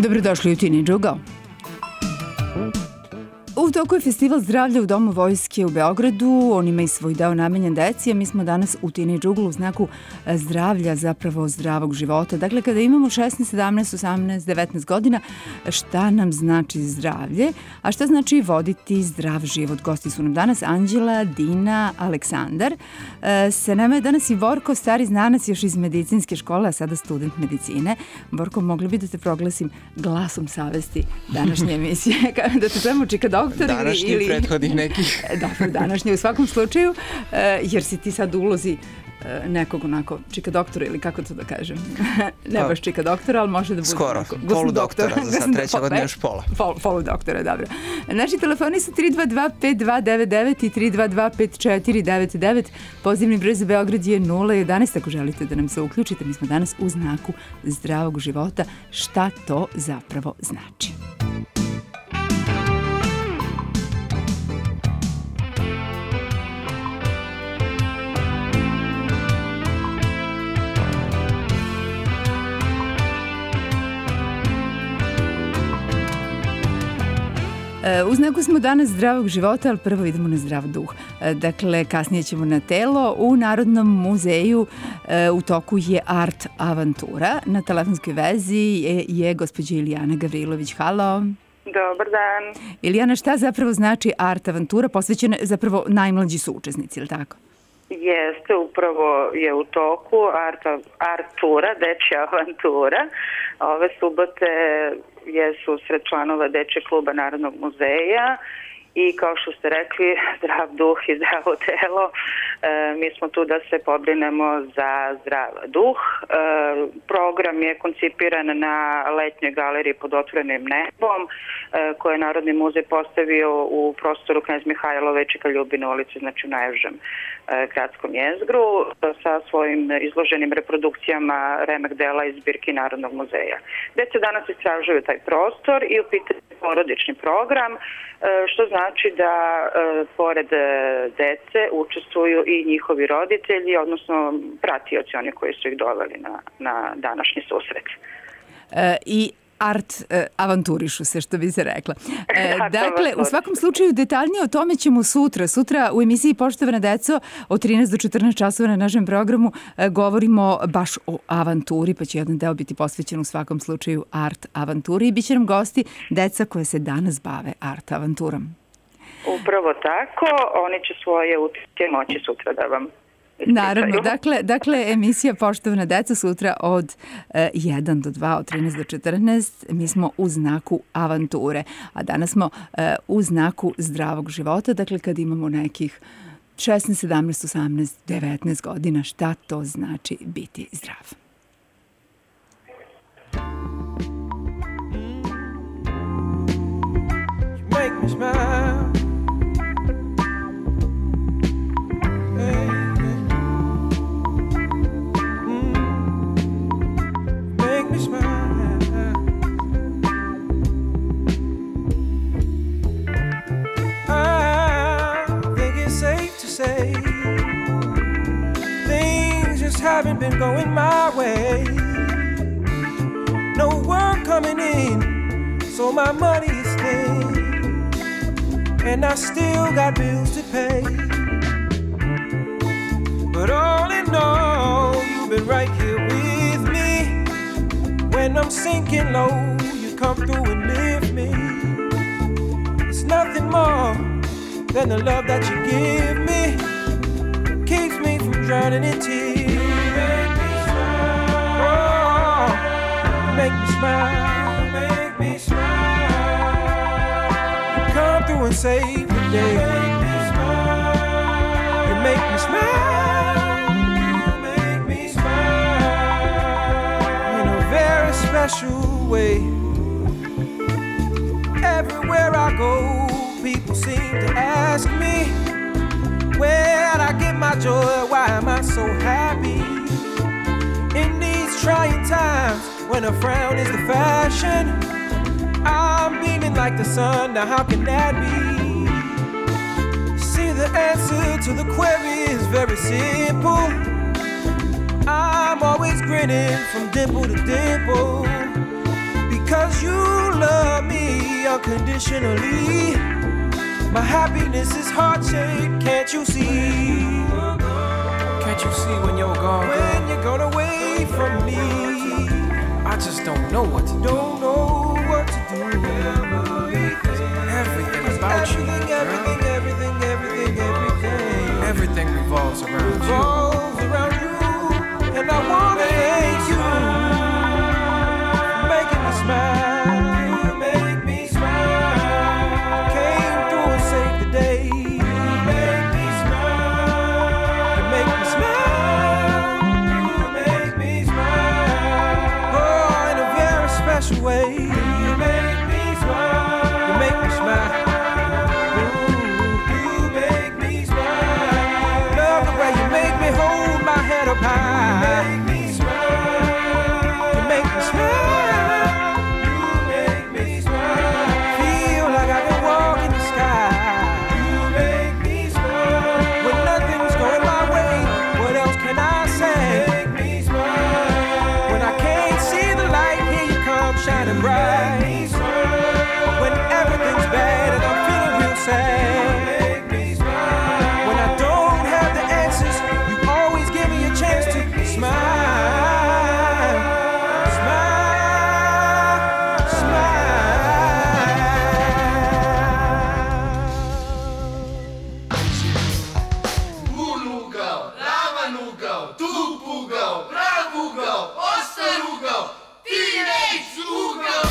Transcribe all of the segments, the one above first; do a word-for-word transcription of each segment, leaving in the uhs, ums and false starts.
Dobrodošli u Tini Džugao. U toku je festival zdravlja u Domu vojske u Beogradu. On ima i svoj deo namenjen deci, a mi smo danas u Tini Džuglu u znaku zdravlja, zapravo zdravog života. Dakle, kada imamo šesnaest, sedamnaest, osamnaest, devetnaest godina, šta nam znači zdravlje, a šta znači voditi zdrav život? Gosti su nam danas Anđela, Dina, Aleksandar. E, sa nama je danas i Borko, stari znanac još iz medicinske škole, a sada student medicine. Borko, mogli bi da te proglasim glasom savesti današnje emisije, da te svemu čika doktor. Današnji ili prethodnih nekih. Da, današnji u svakom slučaju, jer si ti sad u ulozi nekog onako čika doktora ili kako to da kažem. Ne baš čika doktora, ali može da bude skoro, polu doktora, za sad treća godina još pola. Pol, polu doktora, dobro. Naši telefoni su tri dva dva pet dva devet devet i tri dva dva pet četiri devet devet. Pozivni broj za Beograd je nula jedanaest ako želite da nam se uključite. Mi smo danas u znaku zdravog života. Šta to zapravo znači? U znaku smo danas zdravog života, ali prvo idemo na zdrav duh. Dakle, kasnije ćemo na telo. U Narodnom muzeju u toku je art avantura. Na telefonskoj vezi je, je gospođa Ilijana Gavrilović. Halo. Dobar dan. Ilijana, šta zapravo znači art avantura? Posvećena zapravo najmlađi su učesnici, ili tako? Jeste, upravo je u toku art, artura, dečja avantura. Ove subote je susret članova Dečjeg kluba Narodnog muzeja i kao što ste rekli, zdrav duh i zdravo telo. E, mi smo tu da se pobrinemo za zdrav duh. E, program je koncipiran na letnjoj galeriji pod otvorenim nebom e, koje je Narodni muzej postavio u prostoru Knez Mihajlove i Čika Ljubine ulici, znači u najužem e, gradskom jezgru, sa svojim izloženim reprodukcijama remek dela iz zbirki Narodnog muzeja. Deca danas istražuju taj prostor i u pitanju porodični program, e, što znači Znači da e, pored dece učestvuju i njihovi roditelji, odnosno pratioci, oni koji su ih doveli na, na današnji susret. E, I art e, avanturišu se, što bi se rekla. E, dakle, u svakom slučaju detaljnije o tome ćemo sutra. Sutra u emisiji Poštovana deco od trinaest do četrnaest časova na našem programu e, govorimo baš o avanturi, pa će jedan deo biti posvećen u svakom slučaju art avanturi i bit će nam gosti deca koje se danas bave art avanturom. Upravo tako, oni će svoje utiske moći sutra da vam ispričaju. Naravno, dakle, dakle emisija Poštovana deca sutra od e, jedan do dva, od trinaest do četrnaest, mi smo u znaku avanture, a danas smo e, u znaku zdravog života, dakle kad imamo nekih šesnaest, sedamnaest, osamnaest, devetnaest godina, šta to znači biti zdrav? Make me smile. Say things just haven't been going my way. No work coming in, so my money is thin, and I still got bills to pay. But all in all, you've been right here with me. When I'm sinking low, you come through and lift me. It's nothing more than the love that you give me, keeps me from drowning in tears. You make me smile. Oh, you make me smile. You make me smile. You come through and save the day. You make me smile. You make me smile. You make me smile in a very special way. Everywhere I go, people seem to ask me, where'd I get my joy? Why am I so happy? In these trying times, when a frown is the fashion, I'm beaming like the sun. Now how can that be? See, the answer to the query is very simple. I'm always grinning from dimple to dimple, because you love me unconditionally. My happiness is heart-shaped, can't you see? Can't you see when you're gone? When you're gone away from me, I just don't know what to do. Don't know what to do. Everything about you, everything, everything, everything, everything, everything revolves around you. Revolves around you, and I wanna thank you for making me smile. Way. You make me smile. You make me smile. Ooh, you make me smile. Love the way you make me hold my head up high. You make me smile. You make me smile. You make me smile. Feel like I can walk in the sky. You make me smile. When nothing's going my way, what else can I say? You make me smile. When I can't see the light, here you come shining bright. When everything's bad and I'm feeling real sad. When I don't have the answers, you always give me a chance to smile. Smile, smile. Ulugao, lavanugao, tupugao, pravugao, osterugao, teenage ugao.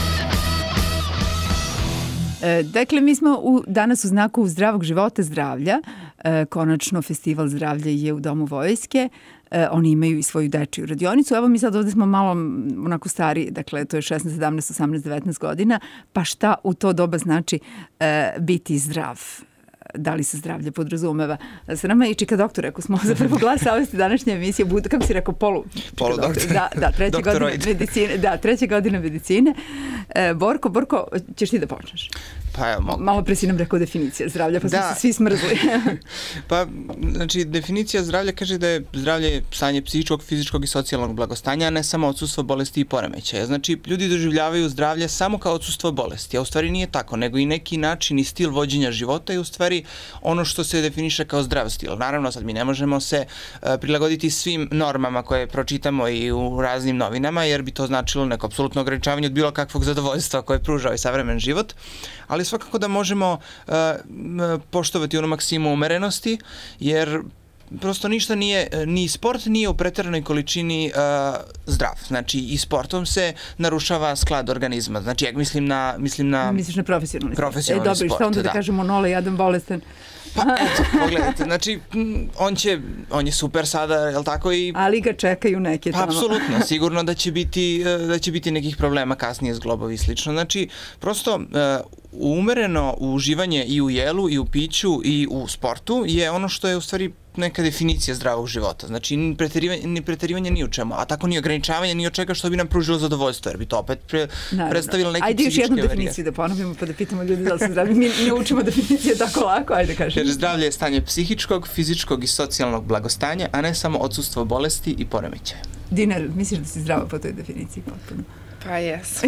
Dakle, mi smo u, danas u znaku zdravog života, zdravlja. E, konačno, festival zdravlja je u Domu vojske. E, oni imaju i svoju dečiju radionicu. Evo mi sad ovde smo malo onako stari, dakle to je šesnaest, sedamnaest, osamnaest, devetnaest godina. Pa šta u to doba znači e, biti zdrav? Da li se zdravlje podrazumeva? Sa nama je i čika doktor, ako smo za prvo glas savesti današnje emisije, budu, kako si rekao, polu... Polu doktor. Da, da, treća godina medicine. Da, treća godina medicine. E, Borko, Borko, ćeš ti da počneš? Pa evo, mogu. Malo pre si nam rekao definicija zdravlja, pa da. smo se svi smrzli. Pa, znači, definicija zdravlja kaže da je zdravlje stanje psihičkog, fizičkog i socijalnog blagostanja, a ne samo odsustvo bolesti i poremećaja. Znači, ljudi doživljavaju zdravlje samo kao odsustvo bolesti, a u stvari nije tako, nego i neki način i stil vođenja života i u stvari ono što se definiše kao zdrav stil. Naravno, sad mi ne možemo se uh, prilagoditi svim normama koje pročitamo i u raznim novinama, jer bi to značilo neko apsolutno ograničavanje od bilo kakvog zadovoljstva koje pruža ovaj savremen život, ali svakako da možemo uh, poštovati onu maksimu umerenosti, jer prosto ništa nije, ni sport nije u preteranoj količini uh, zdrav. Znači i sportom se narušava sklad organizma. Znači ja mislim na... Mislim na Misliš na profesionalni sport. Profesionalni e, dobro, sport, šta onda da, da kažemo nole, jadan, bolestan? Pa eto, pogledajte, znači on će, on je super sada, je li tako? I ali ga čekaju neke tamo. Pa apsolutno, sigurno da će biti, da će biti nekih problema kasnije s globovi i slično. Znači, prosto uh, umereno uživanje i u jelu, i u piću, i u sportu je ono što je u stvari neka definicija zdravog života. Znači, ni preterivanje, ni preterivanje ni u čemu, a tako ni ograničavanje ni od čega što bi nam pružilo zadovoljstvo, jer bi to opet pre, predstavilo neke ajde psihičke još jednu varije. Definiciju da ponovimo pa da pitamo ljudi da li su zdravi. Mi ne učimo definicije tako lako, ajde kažem. Jer zdravlje je stanje psihičkog, fizičkog i socijalnog blagostanja, a ne samo odsustvo bolesti i poremećaja. Dinar, misliš da si zdrava po toj definiciji potpuno? Pa jes.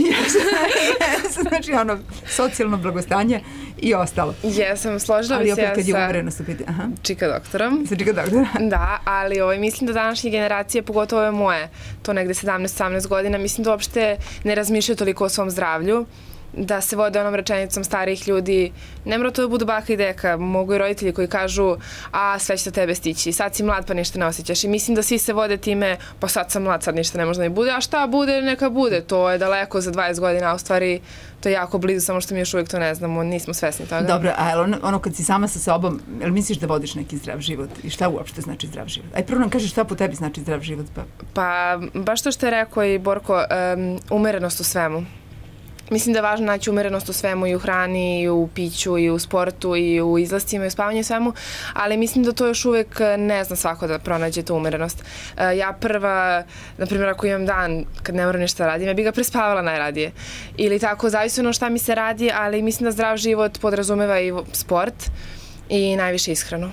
Jes, znači ono, socijalno blagostanje i ostalo. Jesam, složila bi se ja sa Aha. čika doktorom. Sa čika doktorom. Da, ali ovaj, mislim da današnje generacije, pogotovo ove moje, to negde sedamnaest osamnaest godina, mislim da uopšte ne razmišljaju toliko o svom zdravlju, da se vode onom rečenicom starijih ljudi, ne mora to da budu baka i deka, mogu i roditelji koji kažu a sve će to tebe stići, sad si mlad pa ništa ne osjećaš i mislim da svi se vode time pa sad sam mlad, sad ništa ne može da mi bude, a šta bude, neka bude, to je daleko za dvadeset godina, a u stvari to je jako blizu, samo što mi još uvijek to ne znamo, nismo svesni toga. Dobro, a ono, ono kad si sama sa sobom, jel misliš da vodiš neki zdrav život i šta uopšte znači zdrav život? Aj prvo nam kažeš šta po tebi znači zdrav život? Pa, pa baš to što je rekao i Borko, um, umerenost u svemu. Mislim da je važno naći umerenost u svemu, i u hrani, i u piću, i u sportu, i u izlascima, i u spavanju, i svemu, ali mislim da to još uvijek ne zna svako da pronađe tu umerenost. Ja prva, na primjer, ako imam dan kad ne moram ništa radim, ja bih ga prespavala najradije. Ili tako, zavisno ono šta mi se radi, ali mislim da zdrav život podrazumeva i sport i najviše ishranu.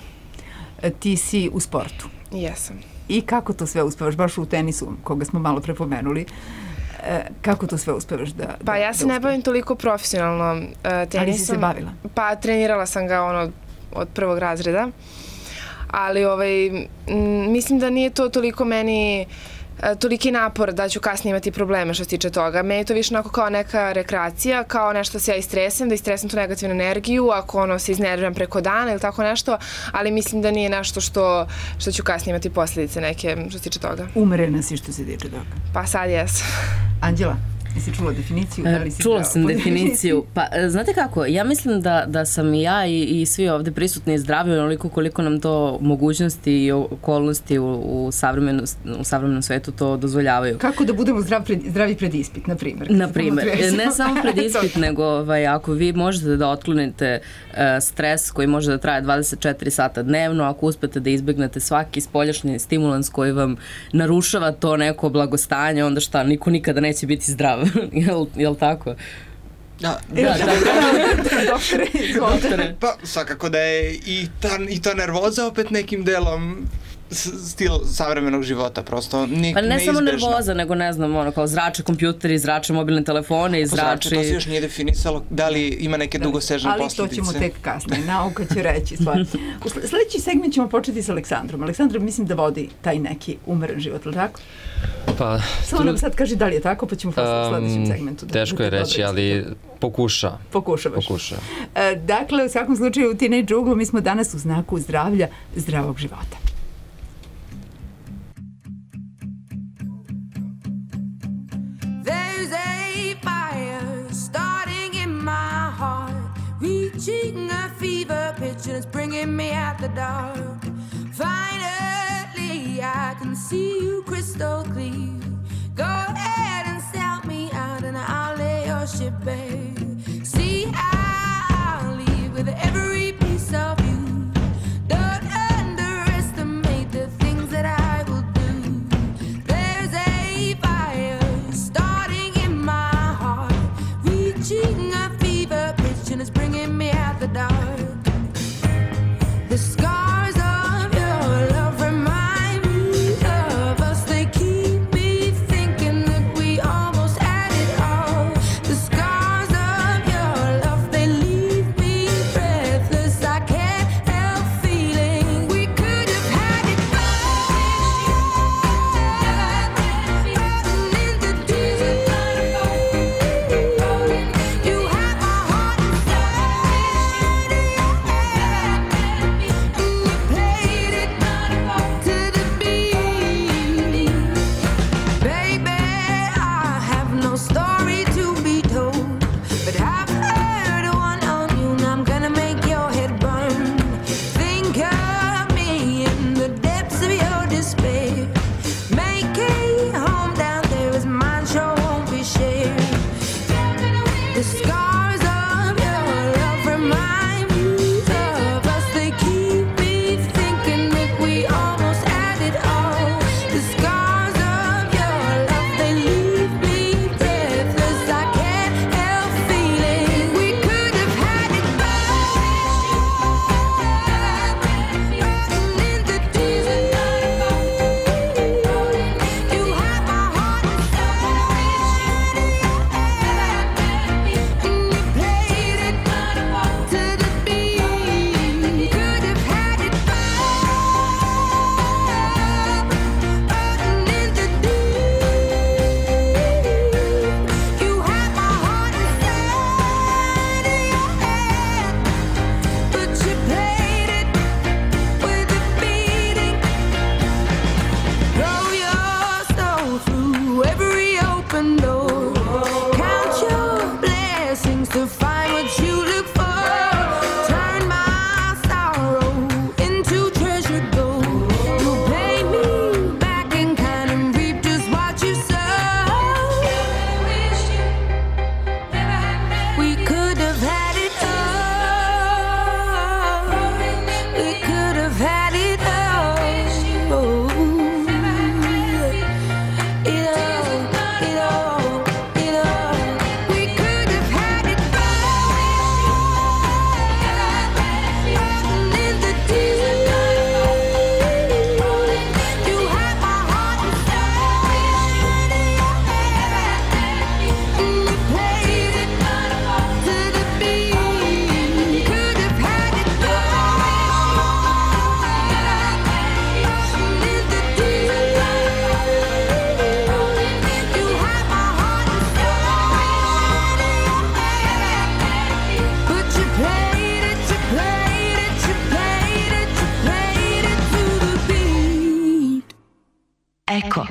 Ti si u sportu. Jesam. I kako to sve uspevaš, baš u tenisu, koga smo malo prepomenuli? E, kako to sve uspevaš da... Pa da, ja se da ne bavim toliko profesionalno uh, tenisom. Ali si se bavila? Pa trenirala sam ga ono od prvog razreda. Ali ovaj, m, mislim da nije to toliko meni toliki napor da ću kasnije imati probleme što se tiče toga. Meni je to više onako kao neka rekreacija, kao nešto se ja istresem, da istresem tu negativnu energiju, ako ono se iznerviram preko dana ili tako nešto, ali mislim da nije nešto što, što ću kasnije imati posljedice neke što se tiče toga. Umerena si što se tiče toga. Pa sad jes. Anđela, jesi čula definiciju? Da li si Čula pravo? sam definiciju. Pa, znate kako, ja mislim da, da sam i ja i, i svi ovde prisutni zdravi onoliko koliko nam to mogućnosti i okolnosti u, u, savremenu, u savremenom svetu to dozvoljavaju. Kako da budemo zdrav pred, zdravi pred ispit, na primjer? Na primjer, ne samo pred ispit, nego ovaj, ako vi možete da otklonite uh, stres koji može da traje dvadeset četiri sata dnevno, ako uspete da izbegnete svaki spoljašnji stimulans koji vam narušava to neko blagostanje, onda šta, niko nikada neće biti zdrav. Jel, jel tako? Da, da, da. Doktore, izvolite. Pa, svakako da je i ta, i ta nervoza opet nekim delom stil savremenog života, prosto ne, pa ne neizbežno. samo nervoza, nego ne znam, ono, kao zrače kompjuteri, zrače mobilne telefone i zrače... To se još nije definisalo da li ima neke dugosežne ali posljedice. Ali to ćemo tek kasnije, nauka će reći stvar. U sljedeći segment ćemo početi s Aleksandrom. Aleksandra mislim da vodi taj neki umeren život, ili tako? Pa... Samo nam sad kaži da li je tako, pa ćemo um, u sljedećem segmentu. Da, teško je reći, ali pokuša. Pokušavaš. Pokuša. E, dakle, u svakom slučaju u Teenage Uglu mi smo danas u znaku zdravlja, zdravog života. Reaching a fever pitch and it's bringing me out the dark. Finally, I can see you crystal clear. Go ahead and sell me out and I'll lay your ship bare. See, I'll leave with every piece of you. Don't underestimate the things that I will do. There's a fire starting in my heart, reaching a fever pitch and it's bringing me out the dark. The scars of your love remind me of us. They keep me thinking that we almost had it all. The scars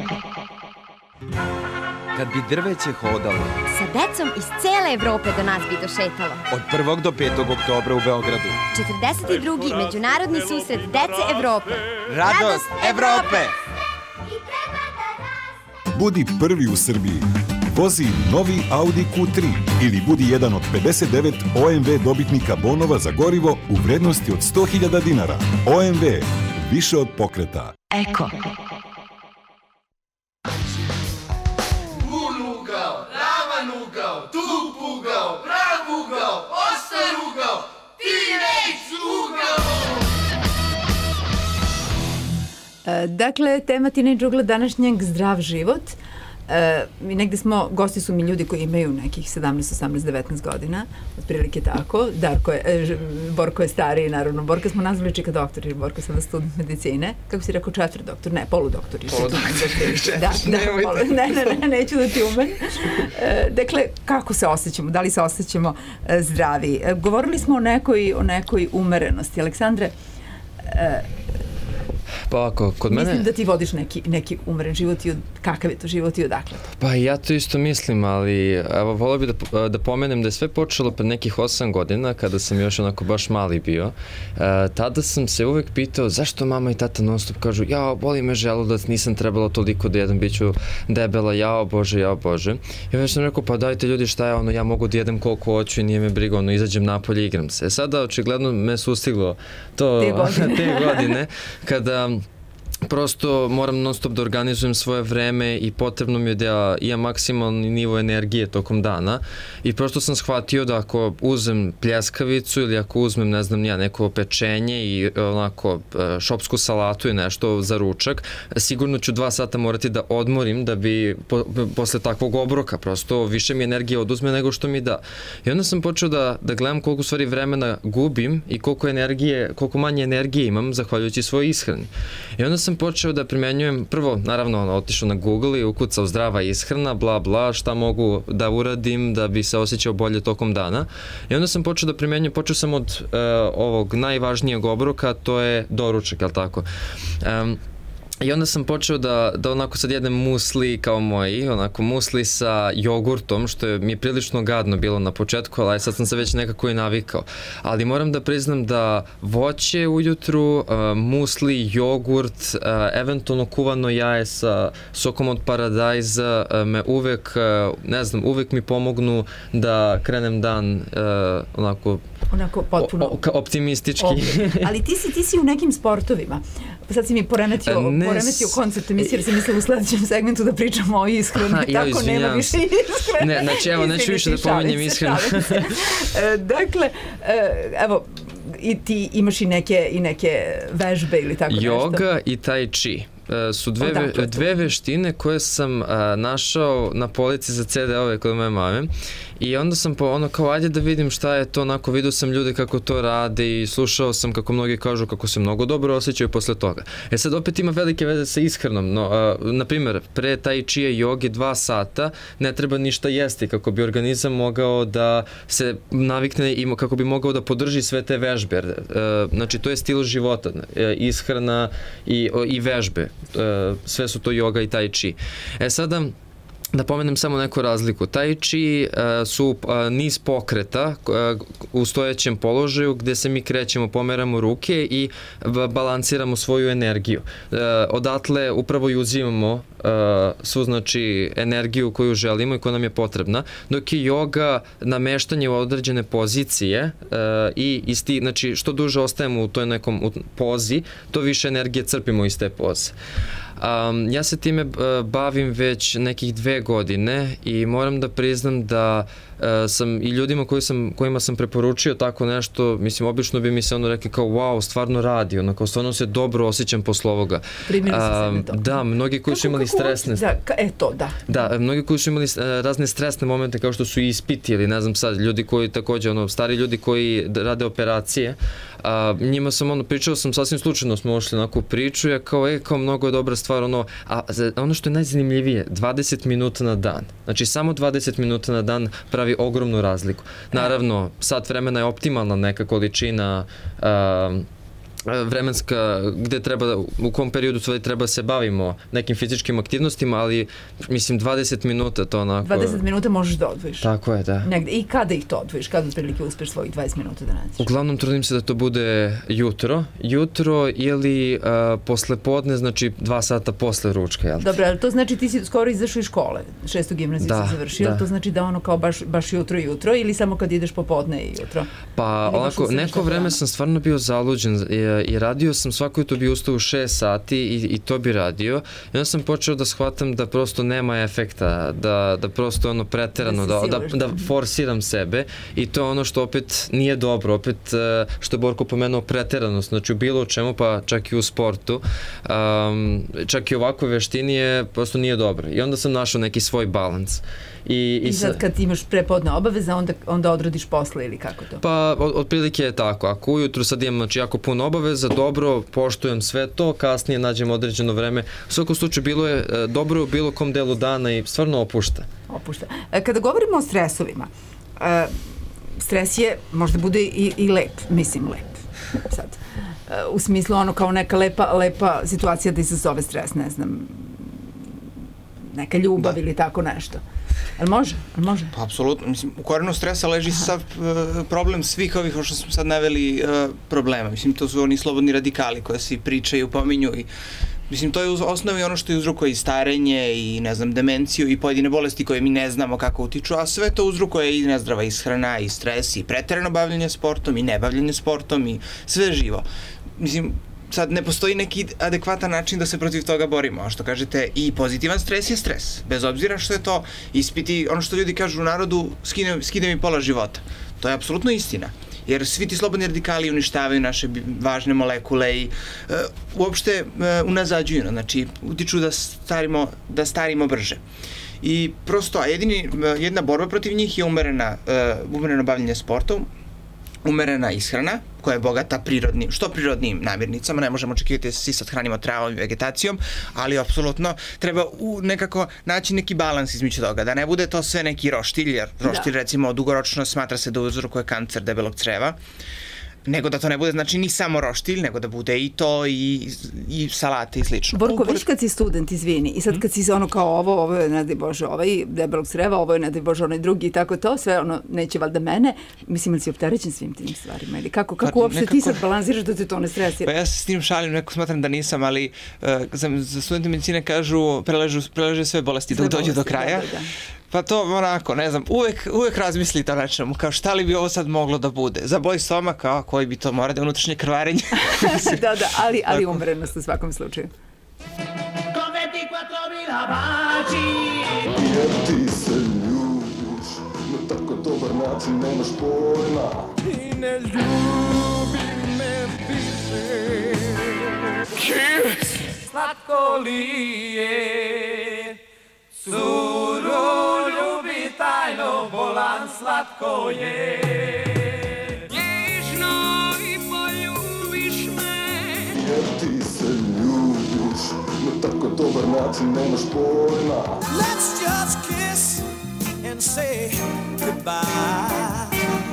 Kad bi drveće hodalo. Sa decom iz cele Evrope do nas bi došetalo. Od prvog do petog oktobra u Beogradu. četrdeset drugi Međunarodni susret Dece Evrope. Radost Evrope! Budi prvi u Srbiji. Vozi novi Audi Q tri ili budi jedan od pedeset devet O M V dobitnika bonova za gorivo u vrednosti od sto hiljada dinara. O M V, više od pokreta. Eko. Un ugao, ravan ugao, tup ugao, prav ugao, ostar ugao, teenage ugao. Dakle, tema Teenage ugla današnjeg zdrav život. E, mi negde smo, gosti su mi ljudi koji imaju nekih sedamnaest, osamnaest, devetnaest godina, otprilike tako. Darko je, e, Borko je stariji, naravno. Borka smo nazvali čika doktor, jer Borko je sada student medicine. Kako si rekao, četvr doktor? Ne, poludoktor. Poludoktor. Da, da, polu, ne, ne, ne, neću da ti umem. E, dakle, kako se osjećamo? Da li se osjećamo e, zdravi? E, govorili smo o nekoj, o nekoj umerenosti. Aleksandre, e, Pa ako, kod mene... Mislim da ti vodiš neki, neki umeren život i od, kakav je to život i odakle to? Pa ja to isto mislim, ali evo, volio bih da, da pomenem da je sve počelo pred nekih osam godina, kada sam još onako baš mali bio. E, tada sam se uvek pitao zašto mama i tata non stop kažu jao, boli me želudac, nisam trebala toliko da jedem, bit ću debela, jao Bože, jao Bože. I već sam rekao, pa dajte ljudi šta je ono, ja mogu da jedem koliko hoću i nije me briga, ono, izađem napolje i igram se. E sada, očigledno, me sustiglo to te godine, te godine kada prosto moram non stop da organizujem svoje vreme i potrebno mi je da imam maksimalni nivo energije tokom dana i prosto sam shvatio da ako uzem pljeskavicu ili ako uzmem, ne znam, ja, neko pečenje i onako šopsku salatu i nešto za ručak, sigurno ću dva sata morati da odmorim da bi po, posle takvog obroka prosto više mi energije oduzme nego što mi da. I onda sam počeo da, da gledam koliko stvari vremena gubim i koliko energije, koliko manje energije imam zahvaljujući svojoj ishrani. I onda sam počeo da primenjujem, prvo, naravno, otišao na Google i ukucao zdrava ishrana, bla, bla, šta mogu da uradim da bi se osjećao bolje tokom dana. I onda sam počeo da primenjujem, počeo sam od uh, ovog najvažnijeg obroka, to je doručak, jel tako? Um, I onda sam počeo da, da onako sad jedem musli kao moji, onako musli sa jogurtom, što je mi je prilično gadno bilo na početku, ali sad sam se već nekako i navikao. Ali moram da priznam da voće ujutru, uh, musli, jogurt, uh, eventualno kuvano jaje sa sokom od paradajza uh, me uvek, uh, ne znam, uvek mi pomognu da krenem dan uh, onako onako potpuno o, o, optimistički. Ali ti si, ti si u nekim sportovima. Sad si mi poremetio, ne, poremetio koncept emisije, jer sam mislila u sledećem segmentu da pričamo o ishrani. Aha, tako ja, nema više ishrane. Ne, znači evo, neću više da pominjem ishranu. Dakle, evo, i ti imaš i neke, i neke vežbe ili tako nešto. Yoga i tai chi su dve, ve, dve veštine koje sam a, našao na polici za ce de ove kod moje mame i onda sam po ono kao ajde da vidim šta je to, onako vidio sam ljude kako to rade i slušao sam kako mnogi kažu kako se mnogo dobro osjećaju posle toga. E sad opet ima velike veze sa ishranom, no, a, na primjer, pre tai chi i joge dva sata ne treba ništa jesti kako bi organizam mogao da se navikne i kako bi mogao da podrži sve te vežbe. E, znači to je stil života, e, ishrana i, o, i vežbe. Sve su to yoga i tai chi. E sada, da pomenem samo neku razliku. Tai chi uh, su uh, niz pokreta uh, u stojećem položaju gde se mi krećemo, pomeramo ruke i balansiramo svoju energiju. Uh, odatle upravo i uzimamo uh, svu, znači, energiju koju želimo i koja nam je potrebna, dok je yoga nameštanje u određene pozicije uh, i isti, znači, što duže ostajemo u toj nekom u pozi, to više energije crpimo iz te poze. Um, ja se time uh, bavim već nekih dve godine i moram da priznam da uh, sam i ljudima koji sam, kojima sam preporučio tako nešto, mislim, obično bi mi se ono rekli kao wow, stvarno radi, ono kao stvarno se dobro osjećam posle ovoga. Primili su se to. Da, mnogi koji kako, su imali stresne... Da, ka, e to, da. Da, mnogi koji su imali uh, razne stresne momente kao što su ispiti ili ne znam sad, ljudi koji takođe, ono, stari ljudi koji rade operacije, a, njima sam ono, pričao sam sasvim slučajno smo ušli na neku priču, ja kao, e, kao mnogo je dobra stvar, ono, a ono što je najzanimljivije, dvadeset minuta na dan. Znači, samo dvadeset minuta na dan pravi ogromnu razliku. Naravno, sat vremena je optimalna neka količina a, vremenska, gde treba, u kom periodu stvari treba se bavimo nekim fizičkim aktivnostima, ali mislim dvadeset minuta to onako... dvadeset minuta možeš da odvojiš. Tako je, da. Negde. I kada ih to odvojiš? Kada otprilike uspeš svojih dvadeset minuta da nađeš? Uglavnom trudim se da to bude jutro. Jutro ili uh, posle podne, znači dva sata posle ručka, jel? Dobro, ali to znači ti si skoro izašao iz škole, šestu gimnaziju da, si završio, da. To znači da ono kao baš, baš jutro jutro ili samo kad ideš popodne i jutro? Pa onako, neko vreme sam stvarno bio zaluđen i, i radio sam svako jutro bi ustao u šest sati i, i to bi radio. I onda sam počeo da shvatam da prosto nema efekta, da, da prosto ono preterano, da, da, da, da forsiram sebe i to je ono što opet nije dobro, opet što je Borko pomenuo preteranost, znači u bilo čemu pa čak i u sportu, um, čak i ovakve veštini je prosto nije dobro. I onda sam našao neki svoj balans. I, I sad kad imaš prepodne obaveze, onda, onda odradiš posle ili kako to? Pa, od, otprilike je tako. Ako ujutru sad imam znači, jako puno obaveza, dobro, poštujem sve to, kasnije nađem određeno vreme. U svakom slučaju bilo je e, dobro u bilo kom delu dana i stvarno opušta. Opušta. E, kada govorimo o stresovima, e, stres je, možda bude i, i lep, mislim lep, sad. E, u smislu ono kao neka lepa, lepa situacija da izazove stres, ne znam, neka ljubav da. Ili tako nešto. Ali može? Ali može? Pa, apsolutno. Mislim, u korenu stresa leži sav uh, problem svih ovih, što smo sad naveli, uh, problema. Mislim, to su oni slobodni radikali koje svi pričaju, pominju i mislim, to je u osnovi ono što je uzrokuje i starenje i, ne znam, demenciju i pojedine bolesti koje mi ne znamo kako utiču, a sve to uzrokuje i nezdrava ishrana i stres i preterano bavljenje sportom i nebavljenje sportom i sve živo. Mislim, sad ne postoji neki adekvatan način da se protiv toga borimo, a što kažete i pozitivan stres je stres, bez obzira što je to ispiti, ono što ljudi kažu u narodu, skine, skine mi pola života. To je apsolutno istina, jer svi ti slobodni radikali uništavaju naše važne molekule i uh, uopšte uh, unazađuju, znači utiču da starimo, da starimo brže. I prosto, a jedini, jedna borba protiv njih je umerena, uh, umereno bavljenje sportom, umerena ishrana, koja je bogata prirodnim, što prirodnim namirnicama, ne možemo očekivati da se svi sad hranimo travom i vegetacijom, ali apsolutno treba u nekako naći neki balans između toga, da ne bude to sve neki roštilj, jer roštilj da. Recimo dugoročno smatra se da uzrokuje kancer debelog creva, nego da to ne bude znači ni samo roštilj, nego da bude i to i, i salate i slično. Borko, viš kad si student, izvini, i sad kad si ono kao ovo, ovo je ne daj Bože ovaj debelog creva, ovo je ne daj Bože onaj drugi i tako to, sve ono neće valjda mene, mislim li si opterećen svim tim stvarima ili kako, kako pa, uopšte nekako, ti sad balansiraš da te to ne stresira? Pa ja se s tim šalim, neko smatram da nisam, ali uh, za, za studente medicine kažu preležu, preleže sve bolesti dok dođu do kraja. Da, da, da. Pa to onako, ne znam, uvek, uvek razmislite o nečemu, kao šta li bi ovo sad moglo da bude? Za boj stomaka, a koji bi to mora da je unutrašnje krvarenje? Da, da, ali, ali umerenost u svakom slučaju. Jer ti se ljubiš, na tako dobar način nemaš pojma. I ne ljubi me više. Kiss! Slatko li je? Curo ljubi tajno, bolan slatko je. Nježno i poljubiš me. Jer ti se ljubiš, na tako dobar način nemaš pojma. Let's just kiss and say goodbye.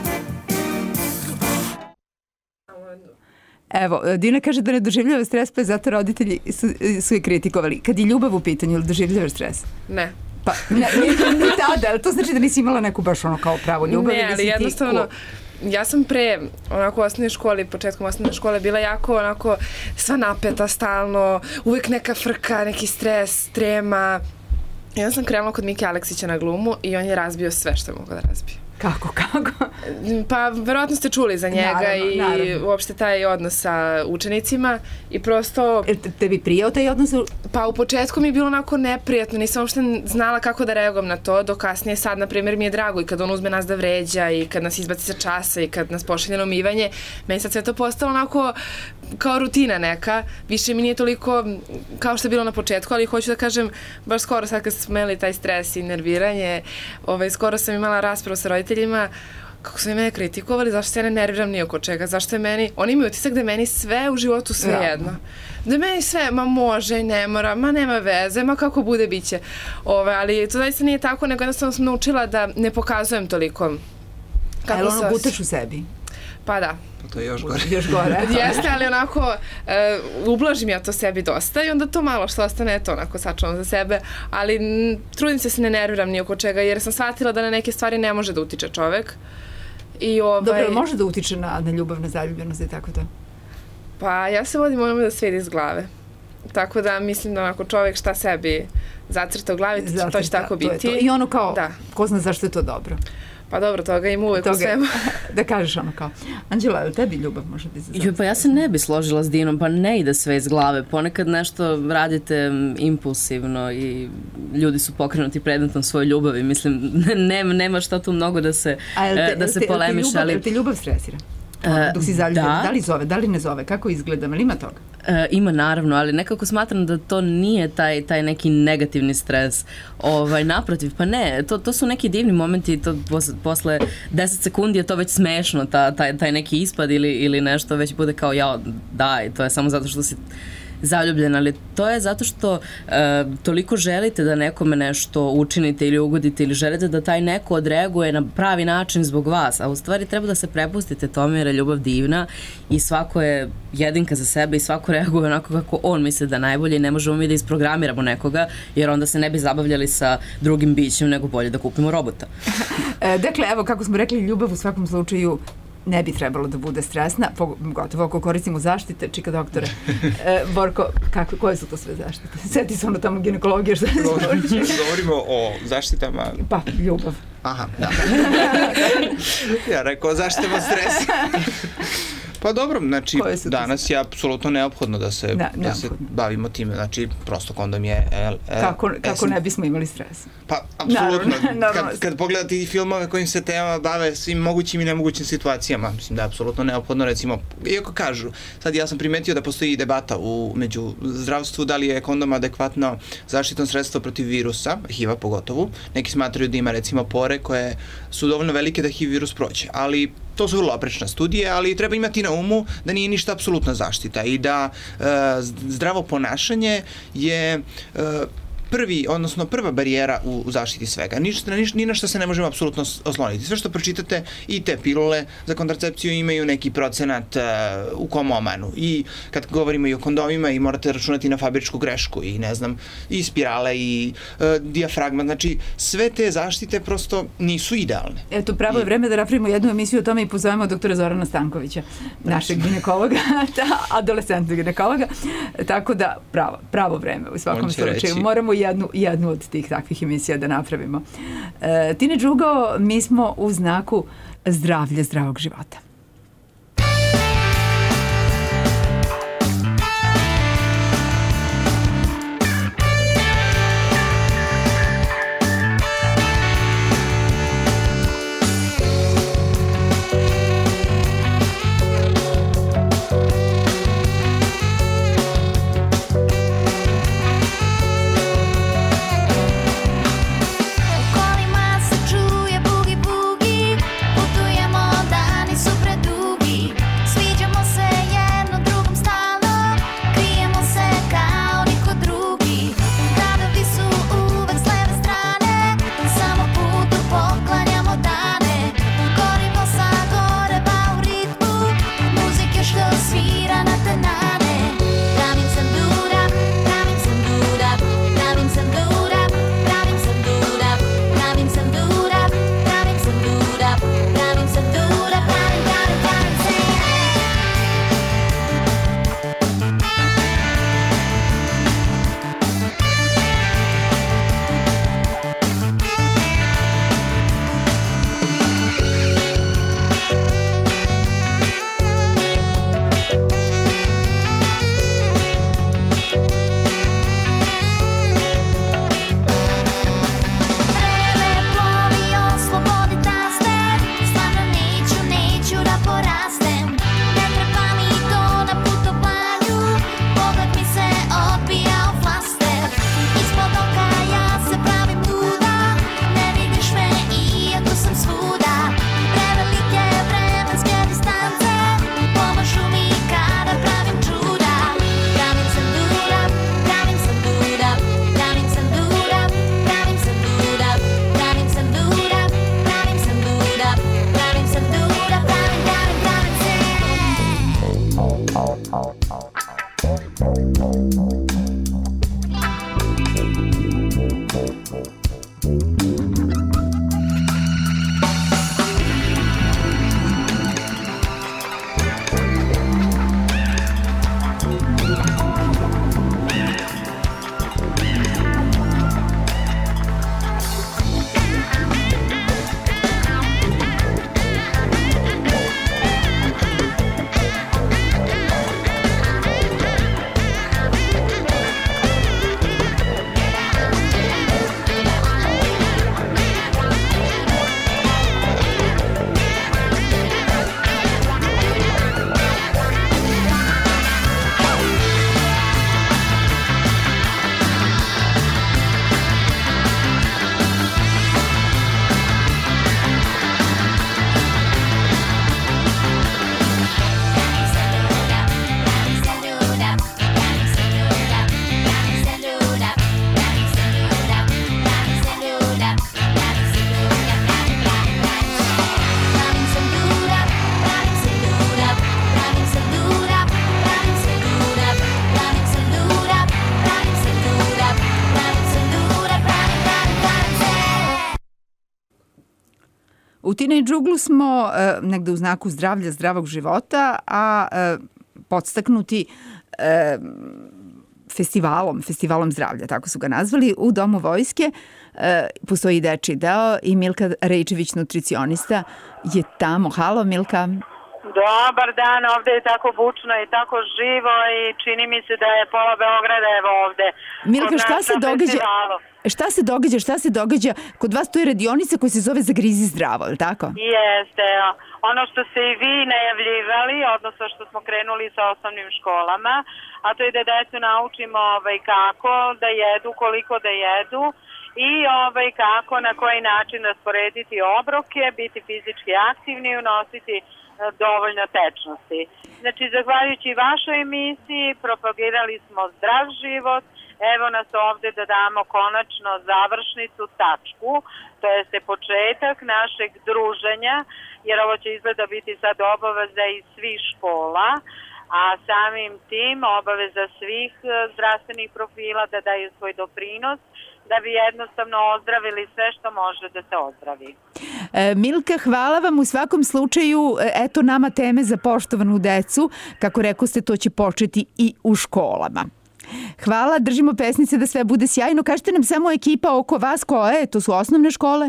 Evo, Dina kaže da ne doživljava stres, pa zato roditelji su, su je kritikovali. Kad je ljubav u pitanju, ili doživljavaš stres? Ne. Pa, ne, ne, ne tada, ali to znači da nisi imala neku baš ono kao pravu ljubav? Ne, ali jednostavno, ja sam pre, onako u osnovnoj školi, početkom osnovne škole, bila jako onako sva napeta stalno, uvijek neka frka, neki stres, trema. I onda sam krenula kod Mike Aleksića na glumu i on je razbio sve što je mogao da razbije. Kako, kako? Pa, verovatno ste čuli za njega naravno, i naravno. Uopšte taj odnos sa učenicima i prosto... E, tebi prijao taj odnos? Pa, u početku mi je bilo onako neprijatno, nisam uopšte znala kako da reagujem na to, dok kasnije sad, na primjer, mi je drago i kad on uzme nas da vređa i kad nas izbaci sa časa i kad nas pošalje na umivanje, meni sad sve to postalo onako kao rutina neka, više mi nije toliko kao što je bilo na početku, ali hoću da kažem, baš skoro sad kad ste spomenuli taj stres i nerviranje, ovaj, skoro sam imala raspravu sa roditeljima kako su mi mene kritikovali, zašto se ja ne nerviram ni oko čega, zašto je meni, oni imaju utisak da je meni sve u životu sve ja. jedno. Da je meni sve, ma može i ne mora, ma nema veze, ma kako bude, bit će. Ove, ali to zaista nije tako, nego jednostavno sam naučila da ne pokazujem toliko. Kako ali ono gutaš u sebi? Pa da. To je još gore. Još gore. Jeste, ali onako uh, ublažim ja to sebi dosta i onda to malo što ostane, to onako sačuvam za sebe, ali m, trudim se se ne nerviram ni oko čega, jer sam shvatila da na neke stvari ne može da utiče čovek. I ovaj... Dobro, može da utiče na, na ljubav, na zaljubljenost i tako to? Pa ja se vodim onome da sve ide iz glave. Tako da mislim da ako čovek šta sebi zacrta u glavi, Zacrta, to će tako biti. To to. I ono kao, da. Ko zna zašto je to dobro? Pa dobro, toga ima uvek toga, u svemu. Da kažeš ono kao, Anđela, je li tebi ljubav može da izazove? Jo, pa ja se ne bi složila s Dinom, pa ne ide sve iz glave. Ponekad nešto radite impulsivno i ljudi su pokrenuti predmetom svoje ljubavi. Mislim, ne, nema šta tu mnogo da se, te, da se te, polemiša. Je li ti ljubav stresira? Dok si zaljubljen, da. da li zove, da li ne zove, kako izgleda, ali ima toga? E, ima naravno, ali nekako smatram da to nije taj, taj neki negativni stres. Ovaj, naprotiv, pa ne, to, to su neki divni momenti, to pos, posle deset sekundi je to već smešno, ta, taj, taj neki ispad ili, ili nešto već bude kao jao, daj, to je samo zato što si zaljubljen, ali to je zato što e, toliko želite da nekome nešto učinite ili ugodite ili želite da taj neko odreaguje na pravi način zbog vas, a u stvari treba da se prepustite tome jer je ljubav divna i svako je jedinka za sebe i svako reaguje onako kako on misli da najbolje i ne možemo mi da isprogramiramo nekoga jer onda se ne bi zabavljali sa drugim bićem nego bolje da kupimo robota. e, dakle, evo kako smo rekli, ljubav u svakom slučaju ne bi trebalo da bude stresna, pogotovo ako koristimo zaštite, čika doktore. E, Borko, kako, koje su to sve zaštite? Sjeti se ono tamo ginekologije, što se govorimo o zaštitama... Pa, ljubav. Aha, da. Ja rekao zaštitama stresa. Pa dobro, znači danas je apsolutno neophodno da se, da, da se bavimo time, znači prosto kondom je... El, el, kako kako ne bismo imali stres? Pa apsolutno, kad, kad pogledate i filmove kojim se tema bave svim mogućim i nemogućim situacijama, mislim da je apsolutno neophodno, recimo, iako kažu, sad ja sam primetio da postoji debata u, među zdravstvu, da li je kondom adekvatno zaštitno sredstvo protiv virusa, H I V-a pogotovo, neki smatraju da ima recimo pore koje su dovoljno velike da H I V virus prođe, ali to su vrlo oprečne studije, ali treba imati na umu da nije ništa apsolutna zaštita i da e, zdravo ponašanje je e, prvi, odnosno prva barijera u, u zaštiti svega. Ništa, niš, ni na što se ne možemo apsolutno osloniti. Sve što pročitate i te pilule za kontracepciju imaju neki procenat uh, u kom omanu. I kad govorimo i o kondomima i morate računati na fabričku grešku i ne znam, i spirale i uh, dijafragma. Znači, sve te zaštite prosto nisu idealne. Eto, pravo je vreme da napravimo jednu emisiju o tome i pozovemo doktora Zorana Stankovića, našeg ginekologa, adolescentnog ginekologa. Tako da, pravo, pravo vreme u svakom slučaju. Moramo jednu, jednu od tih takvih emisija da napravimo. E, Tine Džugo, mi smo u znaku zdravlja, zdravog života. Kolima se čuje bugi bugi, putujemo dani su pre U Tina džuglu smo e, negde u znaku zdravlja, zdravog života, a e, podstaknuti e, festivalom, festivalom zdravlja, tako su ga nazvali, u Domu vojske. E, postoji dečiji deo i Milka Rejčević, nutricionista, je tamo. Halo, Milka. Dobar dan, ovde je tako bučno i tako živo i čini mi se da je pola Beograda evo ovde. Milka, šta se događa? Festivalu. Šta se događa, šta se događa? Kod vas to je radionica koja se zove Zagrizi zdravo, je li tako? Jeste, ono što ste i vi najavljivali, odnosno što smo krenuli sa osnovnim školama, a to je da decu naučimo ovaj, kako da jedu, koliko da jedu i ovaj, kako, na koji način rasporediti obroke, biti fizički aktivni i unositi dovoljno tečnosti. Znači, zahvaljujući vašoj emisiji propagirali smo zdrav život. Evo nas ovde da damo konačno završnicu, tačku, to jeste početak našeg druženja, jer ovo će izgleda biti sad obaveza iz svih škola, a samim tim obaveza svih zdravstvenih profila da daju svoj doprinos, da bi jednostavno ozdravili sve što može da se ozdravi. E, Milka, hvala vam u svakom slučaju. Eto nama teme za poštovanu decu. Kako rekao ste, to će početi i u školama. Hvala, držimo pesnice da sve bude sjajno. Kažete nam samo ekipa oko vas koja je, to su osnovne škole?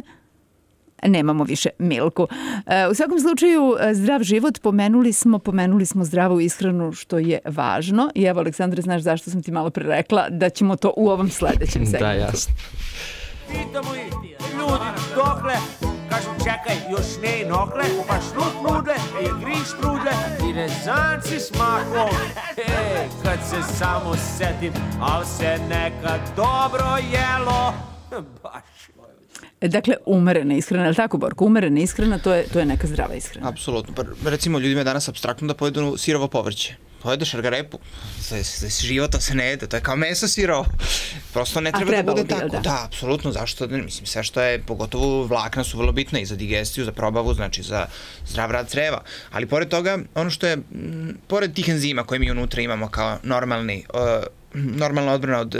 Nemamo više Milku. E, u svakom slučaju, zdrav život, pomenuli smo, pomenuli smo zdravu ishranu, što je važno. I evo, Aleksandra, znaš zašto sam ti malo pre rekla da ćemo to u ovom sledećem segmentu. Da, jasno. Pitamo ih, ljudi, dokle? Kažu, čekaj, još ne i nokle, pa šnut nudle, je griš trudle i rezanci s makom. E, kad se samo setim, al se nekad dobro jelo. Baš. Dakle, umerena ishrana, je li tako, Borko? Umerena ishrana, to je, to je neka zdrava ishrana. Apsolutno. Pa, recimo, ljudima je danas apstraktno da pojedu sirovo povrće. Pojedeš šargarepu, za života se ne jede, to je kao meso sirovo. Prosto ne treba da bude tako. Da, da apsolutno, zašto? Mislim, sve što je, pogotovo vlakna su vrlo bitne i za digestiju, za probavu, znači za zdrav rad creva. Ali pored toga, ono što je, m, pored tih enzima koje mi unutra imamo kao normalni, uh, normalna odbrana od,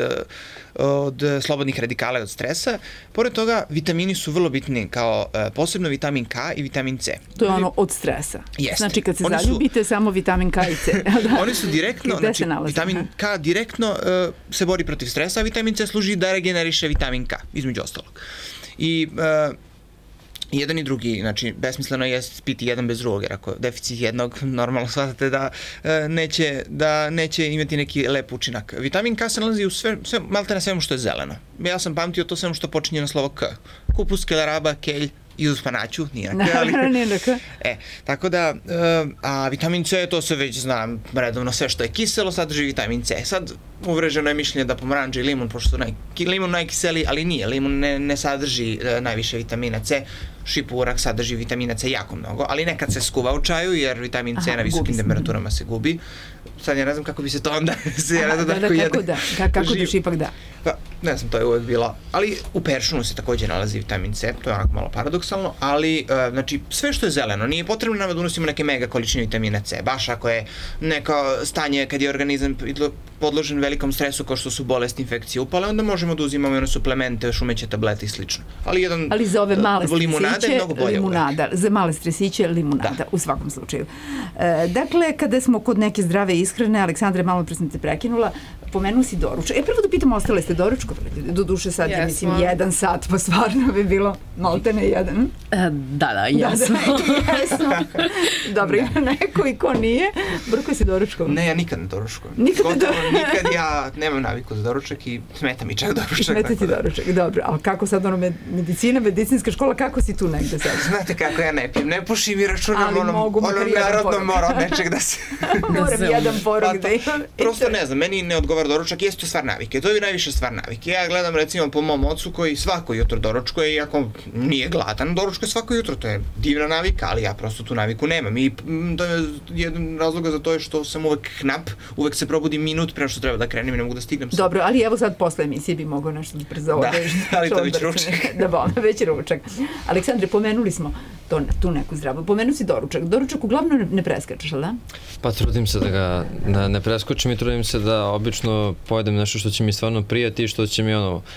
od slobodnih radikala i od stresa. Pored toga, vitamini su vrlo bitni, kao posebno vitamin K i vitamin C. To je ono od stresa. Jeste. Znači, kad se Oni zaljubite, su, samo vitamin K i C. Da. Oni su direktno, znači, vitamin K direktno uh, se bori protiv stresa, a vitamin C služi da regeneriše vitamin K, između ostalog. I uh, jedan i drugi, znači, besmisleno je piti jedan bez drugog, jer ako deficit jednog, normalno shvatate da e, neće, da neće imati neki lep učinak. Vitamin K se nalazi u sve, sve malte na svemu što je zeleno. Ja sam pamtio to svemu što počinje na slovo K. Kupus, kelaraba, kelj, i uz panaću, nije na K, ali... Nije na K. E, tako da, e, a vitamin C, to se već znam redovno, sve što je kiselo sadrži vitamin C. Sad, uvreženo je mišljenje da pomoranđe i limun, pošto su naj, limun najkiseli, ali nije, limun ne, ne sadrži e, najviše vitamina C, šipurak sadrži vitamina C jako mnogo, ali nekad se skuva u čaju, jer vitamin C Aha, na visokim temperaturama se gubi. Sad ja ne znam kako bi se to onda... se ja ne znam da, da, kako da, kako da šipak da. Pa, ne znam, to je uvek bila. Ali u peršunu se takođe nalazi vitamin C, to je onako malo paradoksalno, ali uh, znači sve što je zeleno, nije potrebno nama da unosimo neke mega količine vitamina C, baš ako je neko stanje kad je organizam podložen velikom stresu kao što su bolesti, infekcije, upale, onda možemo da uzimamo one suplemente, šumeće tablete i slično. Ali jedan ali za ove male limunada je mnogo bolje limunada, uvek. Za male stresiće limunada, da. U svakom slučaju. E, dakle, kada smo kod neke zdrave ishrane, Aleksandra, malo pre sam te prekinula, pomenu si doručak. E, prvo da pitam, ostale ste doručkovali? Do duše sad, ja mislim, jedan sat, pa stvarno bi bilo maltene jedan. E, da, da, jesmo. Da, da, jesmo. Dobro, ima neko i ko nije. Brko si doručkovali? Ne, ja nikad ne doručkujem. Nikad ne doručkujem? Nikad ja nemam naviku za doručak i smeta mi čak doručak. Smeta ti doručak, dobro. A kako sad ono medicina, medicinska škola, kako si tu negde sad? Znate kako ja ne pijem, ne pušim i računam onom, onom narodnom mora od nečeg da se... Moram jedan porok da imam. Prosto ne znam, meni ne odgovara doručak, jeste to stvar navike. To je najviše stvar navike. Ja gledam recimo po mom ocu koji svako jutro doručkuje, iako nije gladan, doručkuje svako jutro. To je divna navika, ali ja prosto tu naviku nemam. I to je jedan razloga za to je što sam uvek knap, uvek se probudim minut pre što treba da krenem i ne mogu da stignem. Dobro, ali evo sad posle emisije bi mogao nešto da brzo odeš. Da, ali to već ručak. Da, bom, već ručak. Aleksandre, pomenuli smo to, tu neku zdravu. Pomenu si doručak. Doručak uglavnom ne, ne preskačeš, ali da? Pa trudim se da ga ne, ne preskočim i trudim se da obično pojedem nešto što će mi stvarno prijati i što će mi ono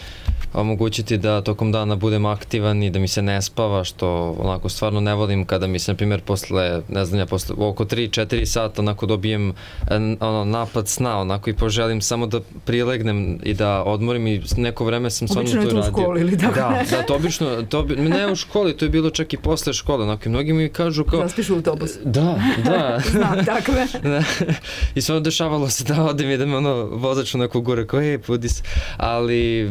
omogućiti da tokom dana budem aktivan i da mi se ne spava, što onako stvarno ne volim kada mi se, na primjer, posle, ne znam ja, posle oko tri četiri sata onako dobijem ono, napad sna, onako i poželim samo da prilegnem i da odmorim i neko vreme sam stvarno to radio. Obično je to u školi ili tako? Da, da, to obično, to, ne u školi, to je bilo čak i posle škole, onako i mnogi mi kažu kao... Zaspiš u autobus. Da, da. Znam, takve. Da. I stvarno dešavalo se da odem i da me ono vozač onako gore, kao ej, budi se, ali...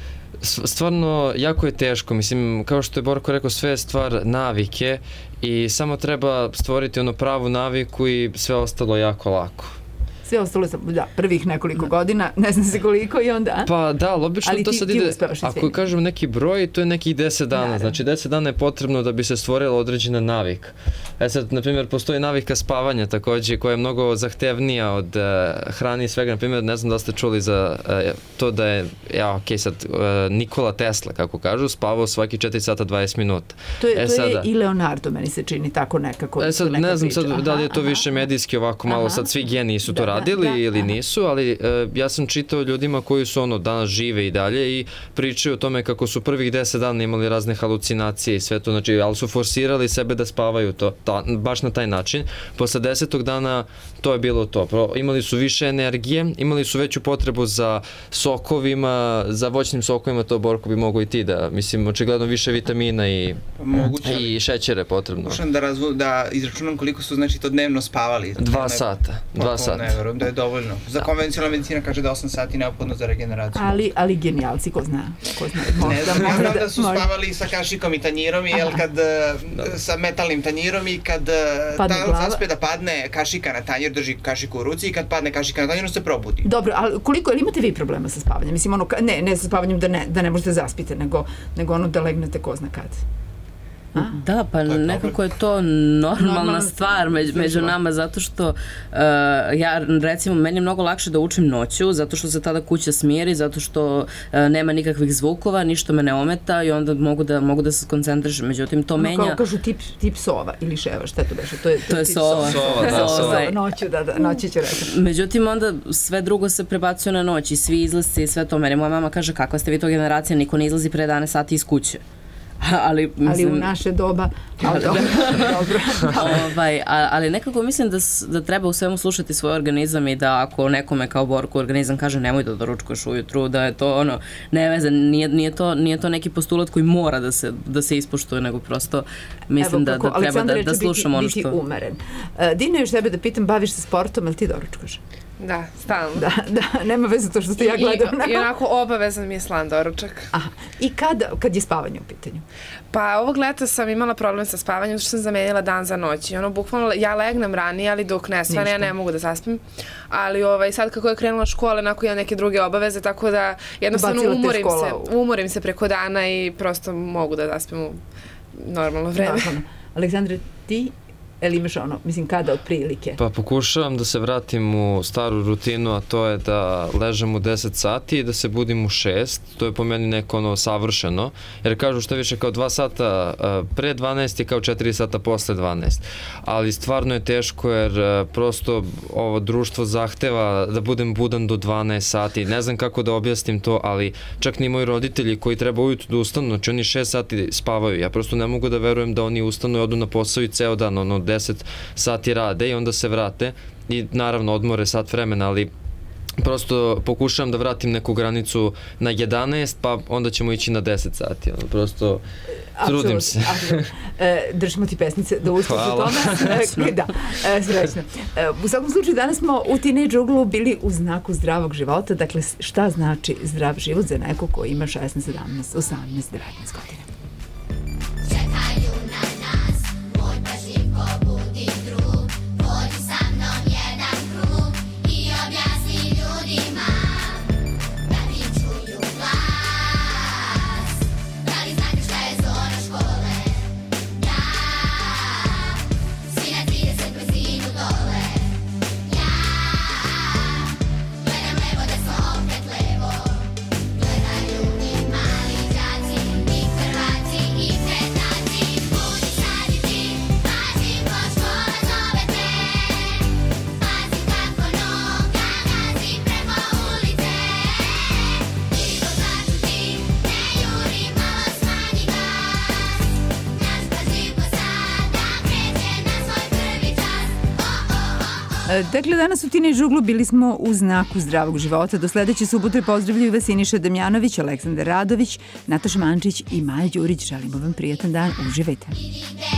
Stvarno, jako je teško, mislim, kao što je Borko rekao, sve je stvar navike i samo treba stvoriti ono pravu naviku i sve ostalo jako lako. Sve ostalo sam, da, prvih nekoliko godina, ne znam se koliko i onda... Pa da, ali obično ali to ti, sad ti ide, ako kažem neki broj, to je nekih deset dana, Naravno. Znači deset dana je potrebno da bi se stvorila određena navika. E sad, na primjer, postoji navika spavanja takođe, koja je mnogo zahtevnija od uh, hrane i svega, na primjer, ne znam da ste čuli za uh, to da je, ja, okej, sad, uh, Nikola Tesla, kako kažu, spavao svaki četiri sata dvadeset minuta. To je, e, to sada, je i Leonardo, meni se čini tako nekako. E sad, ne znam sad aha, da li je to aha, više medijski ovako malo, aha, sad svi geniji su to da, radili da, ili aha. nisu, ali uh, ja sam čitao ljudima koji su ono danas žive i dalje i pričaju o tome kako su prvih deset dana imali razne halucinacije i sve to, znači, ali su forsirali sebe da spavaju to, ta, baš na taj način. Posle desetog dana to je bilo to. Pro, imali su više energije, imali su veću potrebu za sokovima, za voćnim sokovima, to Borko bi mogo i ti da, mislim, očigledno više vitamina i, Moguće, i šećere potrebno. Možem da, razvu, da izračunam koliko su, znači, to dnevno spavali. Dva sata. Dva sata. Ne verujem da je dovoljno. Za konvencionalna medicina kaže da osam sati neophodno za regeneraciju. Ali, ali genijalci, ko zna? Ko zna? Ne znam, ja znam da su spavali sa kašikom i tanjirom, jel, kad, sa metalnim tanjirom i kad ta zaspe da padne kašika na tanjir, drži kašiku u ruci i kad padne kašika na tanjir, se probudi. Dobro, ali koliko, ili imate vi problema sa spavanjem? Mislim, ono, ne, ne sa spavanjem da ne, da ne možete zaspite, nego, nego ono da legnete ko zna kad. A? Da, pa je nekako je to normalna, normalna stvar među, među nama, zato što uh, ja, recimo, meni je mnogo lakše da učim noću, zato što se tada kuća smiri, zato što uh, nema nikakvih zvukova, ništa me ne ometa i onda mogu da, mogu da se skoncentrišem. Međutim, to ono menja... Kao kažu tip, tip sova ili ševa, šta to beše? To je, to je sova. Sova, da, sova. Noću, da, da, noći ću reći. Međutim, onda sve drugo se prebacuje na noć i svi izlasci i sve to. Meni moja mama kaže, kakva ste vi to generacija, niko ne izlazi pre jedanaest sati iz kuće. ali, mislim, ali u naše doba ali dobro, dobro. ovaj, ali nekako mislim da, da treba u svemu slušati svoj organizam i da ako nekome kao Borko organizam kaže nemoj da doručkuješ ujutru, da je to ono nevezan, nije, nije, to, nije to neki postulat koji mora da se, da se ispoštuje, nego prosto mislim Evo, kako, da, da treba da, da slušamo ono što... biti umeren. Uh, Dina, još tebe da pitam, baviš se sportom, ali ti doručkaš? Da, stalno. Da, da, nema veze to što ste ja gledam. I, i onako obavezan mi je slan doručak. Aha. I kad, kad je spavanje u pitanju? Pa ovog leta sam imala problem sa spavanjem, što sam zamenila dan za noć. I ono, bukvalno, ja legnem ranije, ali dok ne svane, ja ne mogu da zaspim. Ali ovaj, sad kako je krenula škola, onako imam neke druge obaveze, tako da jednostavno umorim se, umorim se preko dana i prosto mogu da zaspim u normalno vreme. Normalno. Aleksandre, ti... Ili imaš ono, mislim, kada otprilike? Pa pokušavam da se vratim u staru rutinu, a to je da ležem u deset sati i da se budim u šest. To je po meni neko ono savršeno. Jer kažu što više kao dva sata pre dvanaest i kao četiri sata posle dvanaest. Ali stvarno je teško jer prosto ovo društvo zahteva da budem budan do dvanaest sati. Ne znam kako da objasnim to, ali čak ni moji roditelji koji treba ujutru da ustanu, znači oni šest sati spavaju. Ja prosto ne mogu da verujem da oni ustanu i odu na posao i ceo dan, ono, deset sati rade i onda se vrate i naravno odmore sat vremena, ali prosto pokušavam da vratim neku granicu na jedanaest, pa onda ćemo ići na deset sati. Ono, prosto trudim se. E, držimo ti pesnice da uspeš u tome. Da, e, srećno. E, u svakom slučaju, danas smo u Teenage Uglu bili u znaku zdravog života. Dakle, šta znači zdrav život za neko ko ima šesnaest, sedamnaest, osamnaest, devetnaest godina? Hrvati Dakle, danas u Tini Žuglu bili smo u znaku zdravog života. Do sledeće subote pozdravljaju vas Siniša Damjanović, Aleksandar Radović, Nataša Mančić i Maja Đurić. Želimo vam prijatan dan. Uživajte.